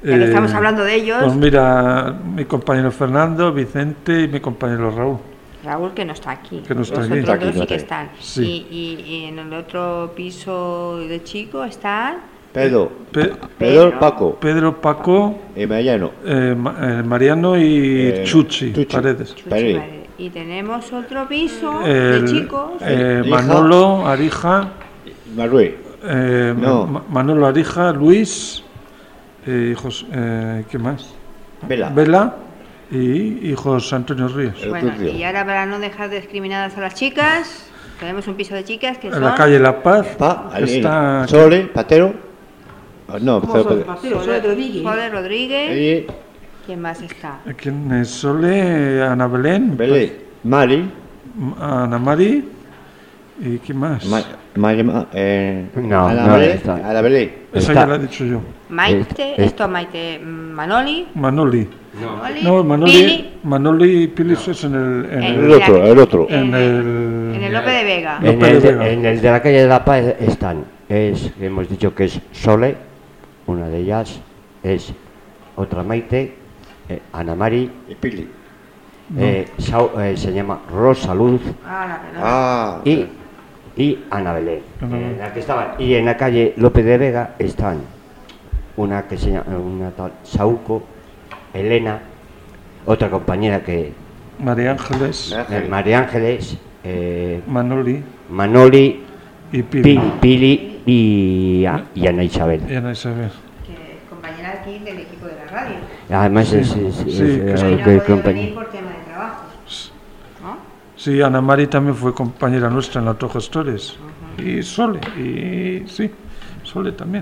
Ya que estamos hablando de ellos. Pues mira, mi compañero Fernando, Vicente y mi compañero Raúl. Raúl, que no está aquí. Que no está Los aquí. otros Está aquí, dos sí no que está están. Sí. Y, y- y en el otro piso de chico están Pedro, Pe- Pedro, Paco, Pedro, Paco, y Mariano. eh, Ma- eh, Mariano y Eh, Chuchi, Chuchi. Paredes. Chuchi, Paredes. vale. Y tenemos otro piso El- de chicos. eh, Hija. Manolo, Arija, Marué. eh, No. Ma- Manolo, Arija, Luis, eh, hijos, eh, ¿qué más? Vela. Vela y hijos Antonio Ríos. El Bueno, Turcio. y ahora para no dejar discriminadas a las chicas, tenemos un piso de chicas que En son... la calle La Paz Pa, está Sole, Patero. Ah, no, ¿Cómo Patero, son? Patero. Mateo, Soler Rodríguez. Joder Rodríguez. Ahí, ¿Quién más está? ¿quién es? Sole, Ana Belén, Belén. Mari. Ana Mari y ¿quién más? Ma, Mari, ma- eh, No, Ana no, Belén, está. Ana Belén. Esa está- ya la he dicho yo. Maite, Este- esto Maite, mm, Manoli. Manoli. Manoli, No, Manoli, Pili, Manoli y Pilis es en el, en Eh, el, El otro, el otro. en en el, en el Lope de Vega. No. En López el, de de, Vega. en el de la calle de La Paz están, es, hemos dicho que es Sole, una de ellas, es otra Maite, eh, Ana Mari, Y Pili. eh, Sau- eh, se llama Rosa Luz Ah, la pelota. Ah, y, y Ana Belén. Ana Belén. En la que estaban. Y en la calle López de Vega están una que se llama, una tal Sauco, Elena, otra compañera que María Ángeles, eh, María Ángeles, eh, Manoli Manoli, y Pili. Pili, Pili y, y Ana Isabel. Y Ana Isabel. Que es compañera aquí del equipo de la radio. Además Sí, es, es- sí, es, que eh, es- Y no que ha podido compañía. venir por tema de trabajo. ¿No? Sí, Ana Mari también fue compañera nuestra en la Autogestores. Y Sole, y sí, Sole también.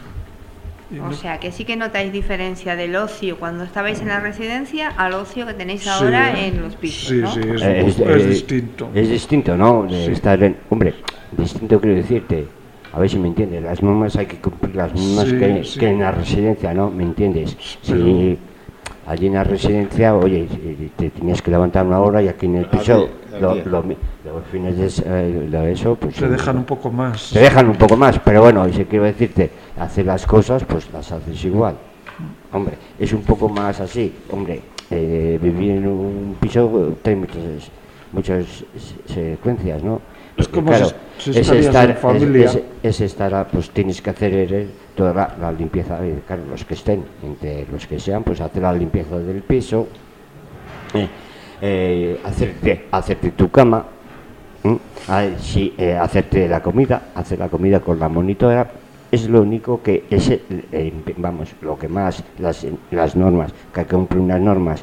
Y O no- sea, que sí que notáis diferencia del ocio cuando estabais en la residencia al ocio que tenéis Sí, ahora en los pisos, Sí, ¿no? sí, es, Eh, es eh, distinto. Es distinto, ¿no? De Sí. estar en. Hombre, distinto quiero decirte. A ver si me entiendes. Las normas hay que cumplir las mismas Sí, que, sí. que en la residencia, ¿no? ¿Me entiendes? Pero- Si allí en la residencia, oye, si te tenías que levantar una hora y aquí en el Al piso, día, al lo- día. lo mi- los fines de, eh, de eso, pues. Te dejan un poco más. Te dejan un poco más, pero bueno, y si quiero decirte, hacer las cosas, pues las haces igual. Hombre, es un poco más así. Hombre, eh, vivir en un piso eh, trae muchas, muchas se- secuencias, ¿no? Es Porque, como si- si es estarías estar, en familia. Es, es- es estar, a- pues tienes que hacer eh, toda la, la limpieza, eh, claro, los que estén, entre los que sean, pues hacer la limpieza del piso, eh, eh, hacerte, hacerte tu cama, ¿m? Ah, sí, eh, hacerte la comida, hacer la comida con la monitora, es lo único que es, eh, eh, vamos, lo que más, las, las normas, que hay que cumplir unas normas.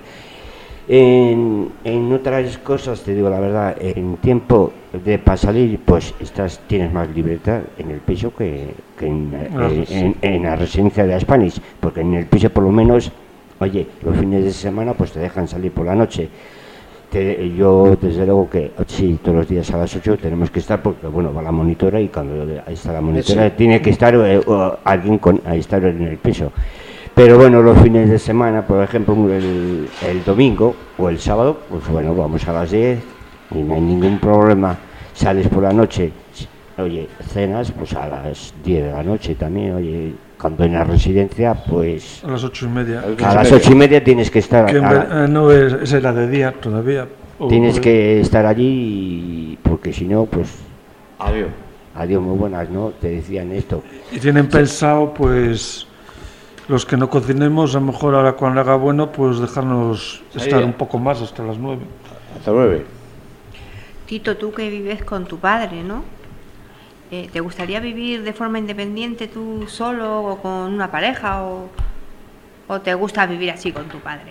En, en otras cosas, te digo la verdad, en tiempo de para salir, pues estás, tienes más libertad en el piso que, que en, Ah, eh, sí. en- en la residencia de Spanish, porque en el piso por lo menos, oye, los fines de semana pues te dejan salir por la noche. Te- yo desde luego que sí, todos los días a las ocho tenemos que estar porque bueno, va la monitora y cuando ahí está la monitora Sí. tiene que estar eh, o alguien con ahí estar en el piso. Pero bueno, los fines de semana, por ejemplo, el, el domingo o el sábado, pues bueno, vamos a las diez y no hay ningún problema. Sales por la noche, oye, cenas pues a las diez de la noche también, oye, cuando en la residencia, pues A las ocho y media. a las ocho y media tienes que estar, Que en a- ver- eh, no es, esa era de día todavía. O- tienes o- que estar allí porque si no, pues Adiós. adiós, muy buenas, ¿no? Te decían esto. Y tienen pensado, pues, los que no cocinemos, a lo mejor ahora cuando haga bueno, pues dejarnos Ahí estar ya. un poco más hasta las nueve. Hasta nueve. Tito, tú que vives con tu padre, ¿no? Eh, ¿Te gustaría vivir de forma independiente tú solo o con una pareja o, o te gusta vivir así con tu padre?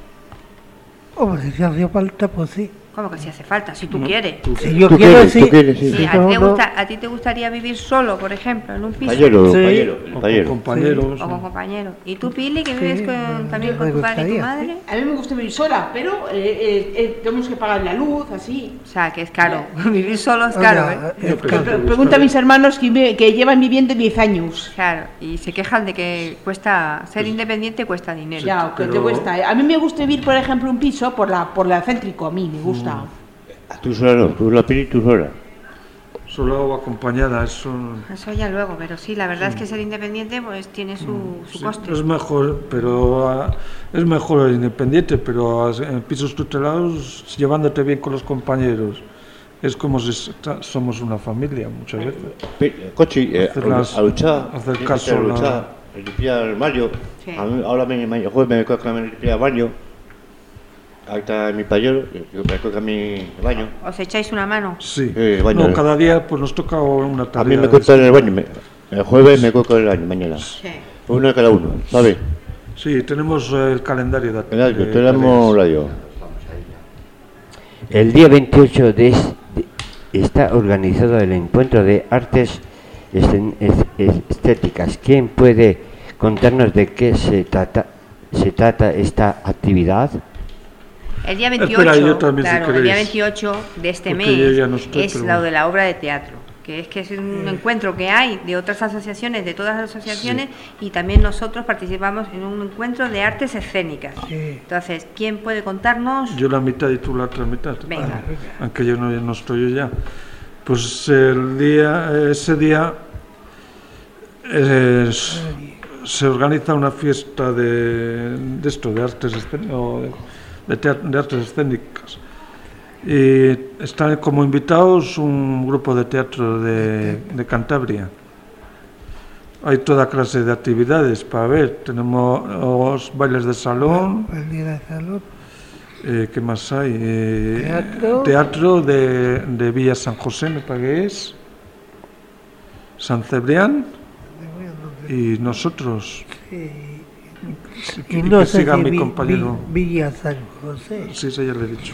Hombre, si hace falta, pues sí. ¿Cómo que si hace falta? Si tú quieres. Si yo ¿Tú quiero, quieres? sí. ¿Tú quieres? Sí. Sí, Si ¿a, ti no, te no. gusta- ¿A ti te gustaría vivir solo, por ejemplo, en un piso? Payero, Sí. payero, O el con payero. compañeros. O con compañeros. ¿Y tú, Pili, que Sí, vives con- me- también me con tu padre y tu gustaría, madre? A mí me gusta vivir sola, pero eh, eh, eh, tenemos que pagar la luz, así. O sea, que es caro. Vivir solo es Oiga, caro, ¿eh? es pero- caro. Pre- Pregunta a mis hermanos que, vi- que llevan viviendo diez años. Claro, y se quejan de que cuesta ser independiente cuesta dinero. Ya, que te pero- cuesta. A mí me gusta vivir, por ejemplo, un piso por la por la céntrico, a mí me gusta. Tú sola no, tú la pili, tú sola. Solo o acompañada, eso... Eso ya luego, pero sí, la verdad es que ser independiente pues tiene su, su sí, coste. es mejor, pero ah, es mejor el independiente, pero ah, en pisos tutelados llevándote bien con los compañeros. Es como si esta- somos una familia muchas veces. Pe- Cochi, eh, Hacer las- a luchar, hacer tiene caso que a la- luchar, limpiar el baño. Sí. A mí, ahora me, me, jueves me toca limpiar el baño. Ahí está mi pañuelo, yo me toca mi baño. ¿Os echáis una mano? Sí, Eh, baño, no, eh. cada día pues nos toca una tarea. A mí me de corta en el baño. me- el jueves me coco el baño, mañana. Sí. Uno de cada uno, ¿sabes? Sí, tenemos eh, el calendario de, ¿Verdad? Que de tenemos tareas. radio. El día veintiocho de, es- de- está organizado el encuentro de artes escen- es- es- estéticas. ¿Quién puede contarnos de qué se trata, se trata esta actividad? El día veintiocho, Espera, yo también, si claro, el día queréis. veintiocho de este Porque mes yo ya no estoy, es pero lo bueno. de la obra de teatro, que es que es un encuentro que hay de otras asociaciones, de todas las asociaciones, y también nosotros participamos en un encuentro de artes escénicas. Sí. Entonces, ¿quién puede contarnos? Yo la mitad y tú la otra mitad. Venga. Aunque yo no, no estoy yo ya. Pues el día, ese día es- se organiza una fiesta de, de esto, de artes escénicas, de, teat- de artes escénicas. Y están como invitados un grupo de teatro de, de Cantabria. Hay toda clase de actividades para ver. Tenemos bailes de salón. El día de salud. Eh, ¿Qué más hay? Eh, Teatro. teatro de, de Villa San José, me parece que es. San Cebrián y nosotros. Sí. Y Y no que sé siga si mi Vi- compañero. Vi- Villa San José. Sí, sí, ya le he dicho.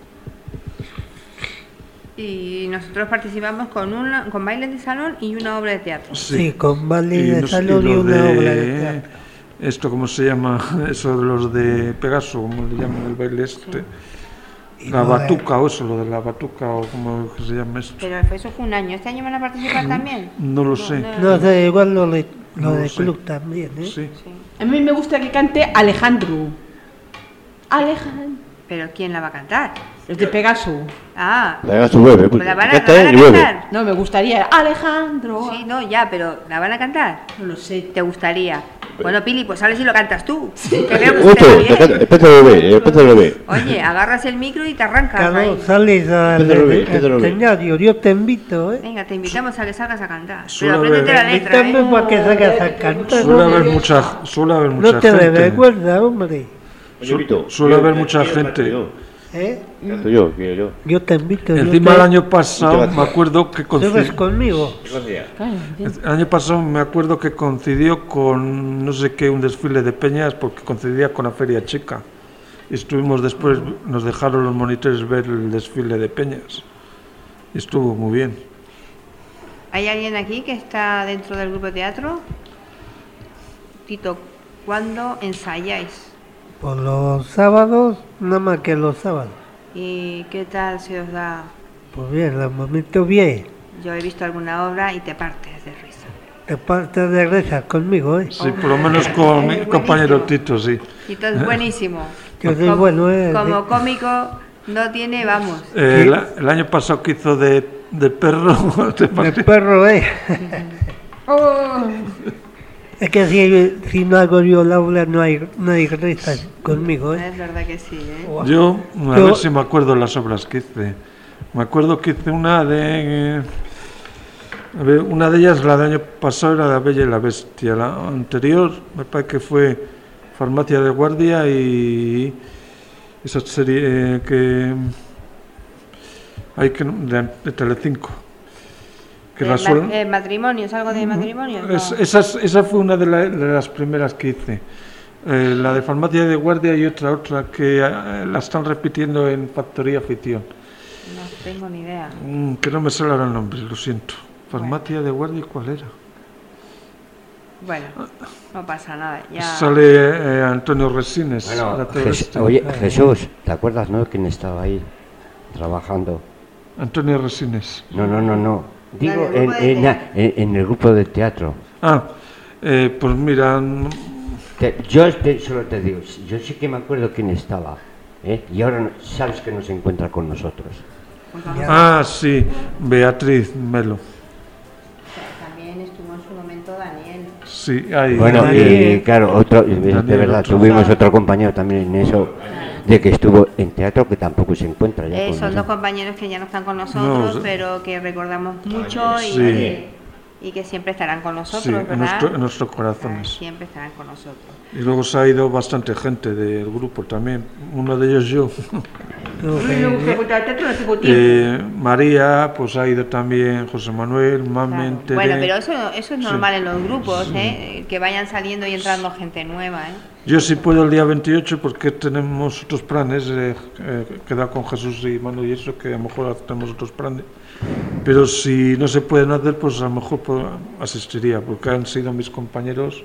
Y nosotros participamos con una, con bailes de salón y una obra de teatro. Sí, con baile Y de nos- salón y los una de- obra de teatro. Esto, ¿cómo se llama? Eso de los de Pegaso, ¿cómo le llaman el baile este? Y La lo de- batuca, o eso, lo de la batuca, o cómo que se llama esto. Pero eso fue un año. ¿Este año van a participar también? No lo sé. No sé, igual lo de, lo No lo de sé. club también, ¿eh? Sí. Sí. A mí me gusta que cante Alejandro. Alejandro. ¿Pero quién la va a cantar? El de Pegaso. Ah, Le haga su bebé, pues. ¿la van a, canta la van él a y bebe. cantar? No, me gustaría. Alejandro. Sí, no, ya, pero ¿la van a cantar? No lo sé. ¿Te gustaría? Bueno, Pili, pues sale si lo cantas tú. Que veo que se te Otro, da te bien. canta- espérate el bebé, espérate el bebé. Oye, agarras el micro y te arrancas Claro, ahí. sales al Pétalo bien, pétalo bien. escenario, yo te invito, ¿eh? Venga, te invitamos a que salgas a cantar. Suele Pero apréndete la haber- letra, Invítame ¿eh? para que salgas a cantar. Suele ¿no? haber mucha, suele haber mucha No te gente. recuerda, hombre. Oye, Vito, suele yo- haber yo- mucha yo gente. canto yo. ¿Eh? Canto yo, quiero yo. Yo te invito. yo Encima te- el año pasado te- me acuerdo que ¿Subes coincidió, conmigo? Gracias. el año pasado me acuerdo que coincidió con no sé qué un desfile de peñas porque coincidía con la feria chica. Y estuvimos después, nos dejaron los monitores ver el desfile de peñas. Y estuvo muy bien. ¿Hay alguien aquí que está dentro del grupo de teatro? Tito, ¿cuándo ensayáis? Por los sábados, nada más que los sábados. ¿Y qué tal se os da? Pues bien, los momentos bien. Yo he visto alguna obra y te partes de risa. Te partes de risa conmigo, ¿eh? Sí, por lo menos con mi compañero Tito, sí. Tito es buenísimo. Yo soy Como- bueno, ¿eh? Como cómico no tiene, vamos. Eh, el, el año pasado que hizo de, de perro, te De partí- perro, ¿eh? Es que si, si no hago yo la obra no hay, no hay risas conmigo, ¿eh? Es verdad que sí, ¿eh? yo, a Yo- ver si me acuerdo las obras que hice. Me acuerdo que hice una de... eh, a ver, una de ellas, la del año pasado, era La Bella y la Bestia. La anterior, me parece que fue Farmacia de Guardia y esa serie eh, que... hay que de, de Telecinco. Que la Eh, suelen- ma- eh, matrimonio, ¿es algo de matrimonio? No. Es- esa, es- esa fue una de, la- de las primeras que hice. Eh, la de Farmacia de Guardia y otra, otra que eh, la están repitiendo en Factoría Ficción. No tengo ni idea. Mm, que no me sale ahora el nombre, lo siento. Farmacia de Guardia, ¿y cuál era? Bueno, no pasa nada. Ya. Sale eh, Antonio Resines. Bueno, era todo Jes- esto. oye, Jesús, ¿te acuerdas, no? ¿Quién estaba ahí trabajando? Antonio Resines. No, no, no, no. Digo, del en, grupo de en, teatro. en- en el grupo de teatro. Ah, eh, pues mira, mm, Te- yo te- solo te digo, yo sí que me acuerdo quién estaba, ¿eh? Y ahora no- sabes que no se encuentra con nosotros. Pues vamos Ya. Ah, sí, Beatriz Melo. a- También estuvo en su momento Daniel. Sí, ahí. Bueno, ahí. y claro, otro, de Daniel, verdad, otro. tuvimos otro compañero también en eso, de que estuvo en teatro, que tampoco se encuentra ya Eh, con son dos nosotros. compañeros que ya no están con nosotros, No, pero que recordamos mucho y, Sí. que, y que siempre estarán con nosotros, Sí, en, ¿verdad? nuestro- en nuestros Ah, corazones. siempre estarán con nosotros. Y luego se ha ido bastante gente del grupo también. Uno de ellos yo. Creo A mí me gusta que contar el teatro, no tengo tiempo. Eh, María, pues ha ido también José Manuel, Mamen, Claro. Bueno, Tere. pero eso, eso es normal en los grupos, ¿eh? Que vayan saliendo y entrando gente nueva, ¿eh? Yo sí puedo el día veintiocho porque tenemos otros planes, eh, eh, quedar con Jesús y Manu y eso, que a lo mejor tenemos otros planes. Pero si no se pueden hacer, pues a lo mejor pues, asistiría, porque han sido mis compañeros.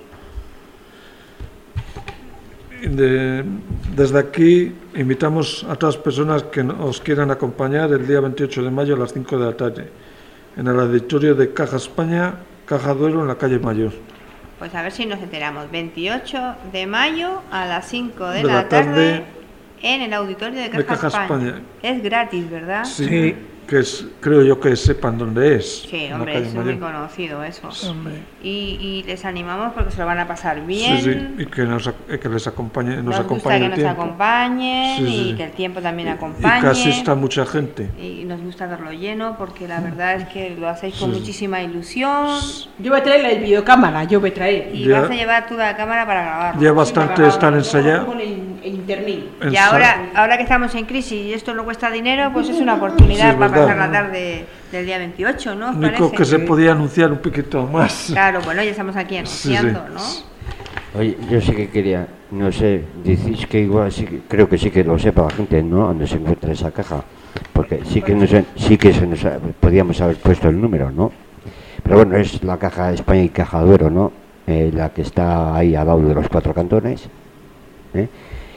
De- desde aquí invitamos a todas las personas que os quieran acompañar el día veintiocho de mayo a las cinco de la tarde en el auditorio de Caja España, Caja Duero, en la calle Mayor. Pues a ver si nos enteramos. veintiocho de mayo a las cinco de, De la, la tarde, tarde en el auditorio de Caja, de Caja España. España. Es gratis, ¿verdad? Sí, Sí. que es, creo yo que sepan dónde es. Sí, en la hombre, calle eso es muy Mayor. conocido eso. hombre, Y, y les animamos porque se lo van a pasar bien. Sí, sí, y que, nos, ac- eh, que les acompañe, nos, Nos gusta acompañe que el nos tiempo. acompañen Sí, sí. y que el tiempo también Y acompañe. que asista mucha gente. Y nos gusta verlo lleno porque la verdad es que lo hacéis con Sí. muchísima ilusión Yo voy a traer la videocámara, yo voy a traer. y Ya. vas a llevar tú la cámara para grabarlo. Ya bastante están ensayados. En, en internet. Y ahora, ahora que estamos en crisis y esto no cuesta dinero, pues es una oportunidad Sí, es para verdad. pasar la tarde del día veintiocho, ¿no? ¿Os Lo único parece? que se podía anunciar un poquito más. Claro, bueno, ya estamos aquí Sí, sí. anunciando, ¿no? Oye, yo sí que quería, no sé, decís que igual sí que, creo que sí que lo sepa la gente, ¿no? Dónde se encuentra esa caja, porque sí que nos, sí que se nos ha- podíamos haber puesto el número, ¿no? Pero bueno, es la Caja España y Caja Duero, ¿no? Eh, la que está ahí al lado de los Cuatro Cantones, ¿eh?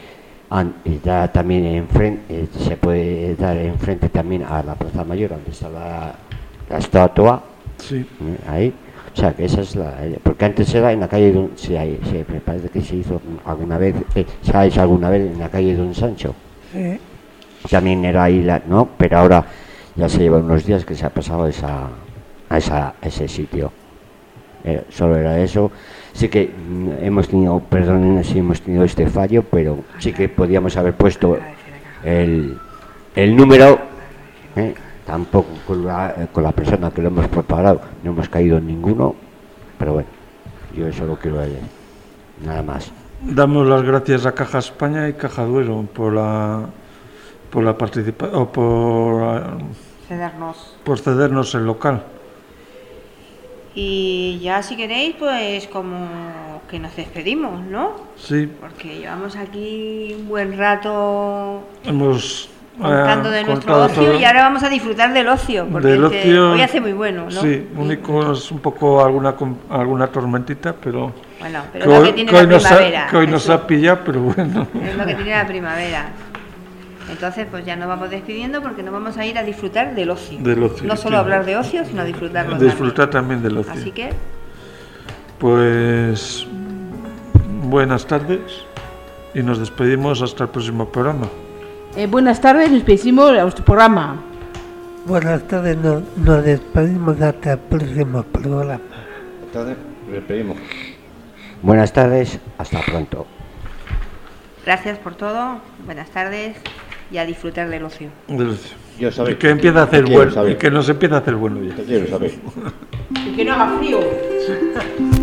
An- y da también enfrente, se puede dar enfrente también a la Plaza Mayor, donde está la, la estatua, Sí. ¿eh? Ahí. O sea, que esa es la... Porque antes era en la calle... Don, sí, ahí, sí, me parece que se hizo alguna vez... Eh, se ha hecho alguna vez en la calle Don Sancho. sí. También era ahí, la, ¿no? Pero ahora ya se lleva unos días que se ha pasado a, esa, a, esa, a ese sitio. Eh, solo era eso. Sí que mm, hemos tenido... Perdón si hemos tenido este fallo, pero sí que podíamos haber puesto el, el número... ¿eh? Tampoco con la, eh, con la persona que lo hemos preparado no hemos caído en ninguno, pero bueno, yo eso lo quiero decir, nada más. Damos las gracias a Caja España y Caja Duero por la por la participación o por, eh, Cedernos. por cedernos el local. Y ya si queréis, pues como que nos despedimos, ¿no? Sí, Porque llevamos aquí un buen rato hemos eh, contando de nuestro contado ocio todo. y ahora vamos a disfrutar del ocio, porque Del es que ocio, hoy hace muy bueno, ¿no? Sí, único es un poco alguna com- alguna tormentita, pero Bueno, pero que es lo hoy, que tiene que hoy la nos ha, primavera. que hoy nos eso ha pillado, pero bueno. es lo que tiene la primavera. Entonces, pues ya nos vamos despidiendo porque nos vamos a ir a disfrutar del ocio. Del ocio, No solo sí. hablar de ocio, sino disfrutarlo Disfrutar también del ocio. también. Así que, Pues buenas tardes y nos despedimos hasta el próximo programa. Eh, buenas tardes, nos despedimos de nuestro programa. Buenas tardes, nos, nos despedimos hasta el próximo programa. Entonces, despedimos. Buenas tardes, hasta pronto. gracias por todo, buenas tardes y a disfrutar del ocio. Del ocio. Yo Y saber. que empiece a hacer Quiero bueno, saber. y que nos empiece a hacer bueno ya. Te quiero saber. Y que no haga frío.